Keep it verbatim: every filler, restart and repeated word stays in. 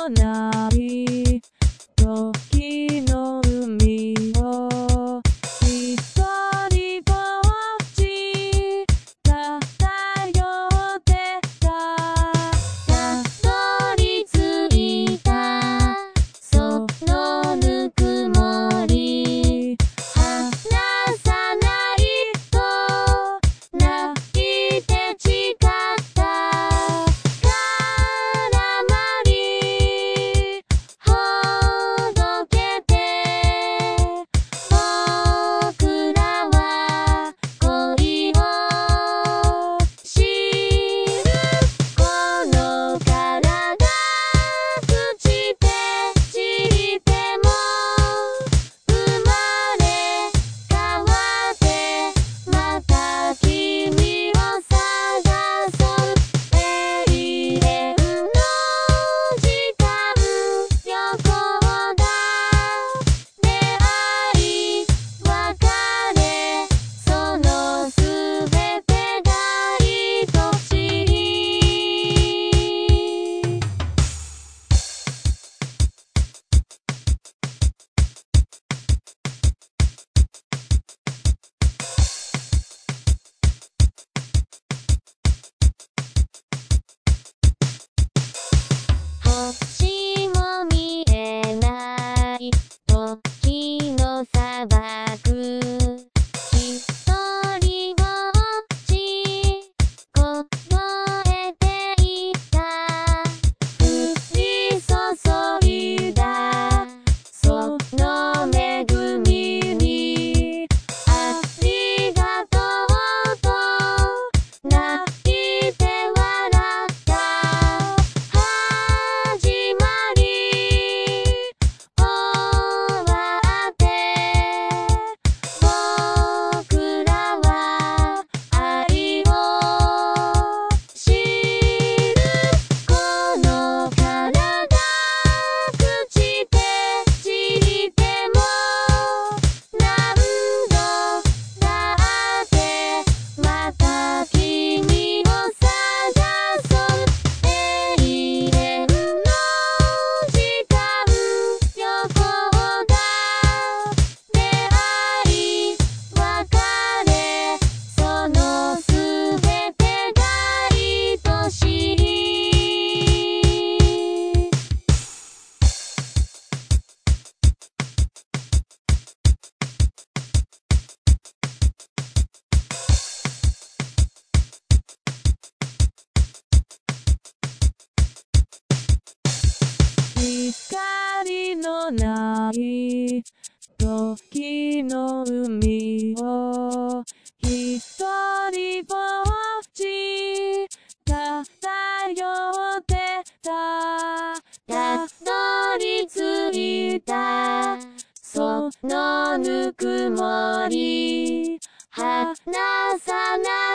のない時の海を一人ぼっち漂ってた。たどり着いたそのぬくもり、離さないと泣いて誓ったからまりほどけて、僕らは恋を知る。この体朽ちて散っても生まれ変わってまた君を探そう。永遠の時間旅行だ。出会い別れそのすべてが愛しい。星も見えない時の砂漠、ひとりぼっち凍えていた。降り注いだその恵みにありがとうと泣いて笑った。始まり終わって僕らは愛を知る。この体朽ちて散っても何度だってまた君を探そう。永遠の時間旅行だ。出会い別れそのすべてが愛しい。光のない時の海を一人ぼっち漂ってた。たどり着いたそのぬくもり、離さない